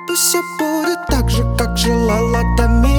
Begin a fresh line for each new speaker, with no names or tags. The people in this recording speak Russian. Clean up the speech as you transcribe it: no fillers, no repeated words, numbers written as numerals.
Пусть все будет так же, как желала Тамира.